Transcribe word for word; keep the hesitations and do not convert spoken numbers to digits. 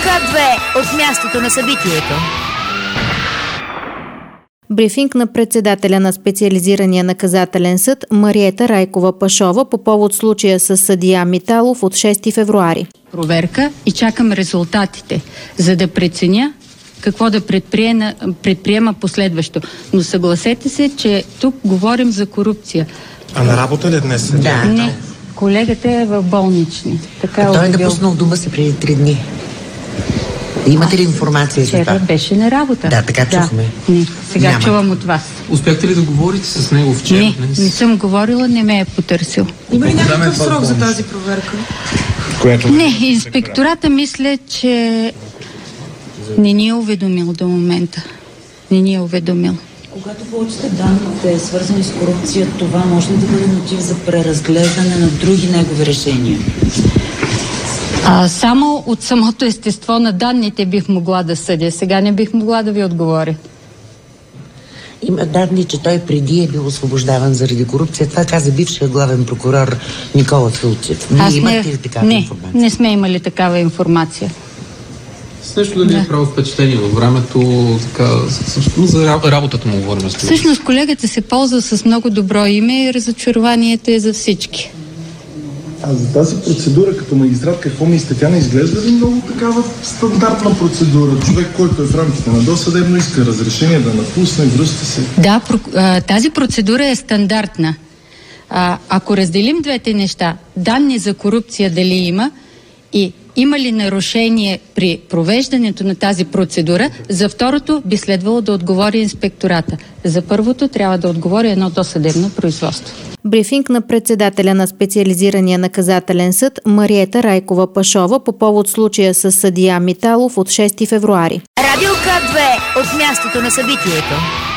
К две от мястото на събитието. Брифинг на председателя на специализирания наказателен съд Мариета Райкова-Пашова по повод случая с съдия Миталов от шести февруари. Проверка и чакам резултатите, за да преценя какво да предприема, предприема последващо. Но съгласете се, че тук говорим за корупция. А на работа ли днес? Да. Не, колегата е в болнични. Така а той е обявил... напуснал дома си преди три дни. Имате ли информация за това? Беше на работа. Да, така чухме. Да. Не, сега Няма. Чувам от вас. Успяхте ли да говорите с него вчера? Не, не съм говорила, не ме е потърсил. Има ли някакъв срок за тази проверка? Която... Не, инспектората мисля, че не ни е уведомил до момента. Не ни е уведомил. Когато получите данните, свързани с корупция, това може ли да бъде мотив за преразглеждане на други негови решения? А, само от самото естество на данните бих могла да съдя. Сега не бих могла да ви отговоря. Има данни, че той преди е бил освобождаван заради корупция. Това каза бившия главен прокурор Никола Филчев. Вие Аз имате не, ли такава не, информация? Не сме имали такава информация. С нещо да ни е право впечатление във времето, така, за работата му говорим. Всъщност колегата се ползва с много добро име и разочарованието е за всички. А за тази процедура като магистрат, какво мислите? Тя не изглежда ли много такава стандартна процедура? Човек, който е в рамките на досъдебно, иска разрешение да напусне, връща се. Да, тази процедура е стандартна. А, ако разделим двете неща, данни за корупция дали има и има ли нарушение при провеждането на тази процедура, за второто би следвало да отговори инспектората. За първото трябва да отговори едно досъдебно производство. Брифинг на председателя на специализирания наказателен съд Мариета Райкова-Пашова по повод случая с съдия Миталов от шести февруари. Радио К две от мястото на събитието.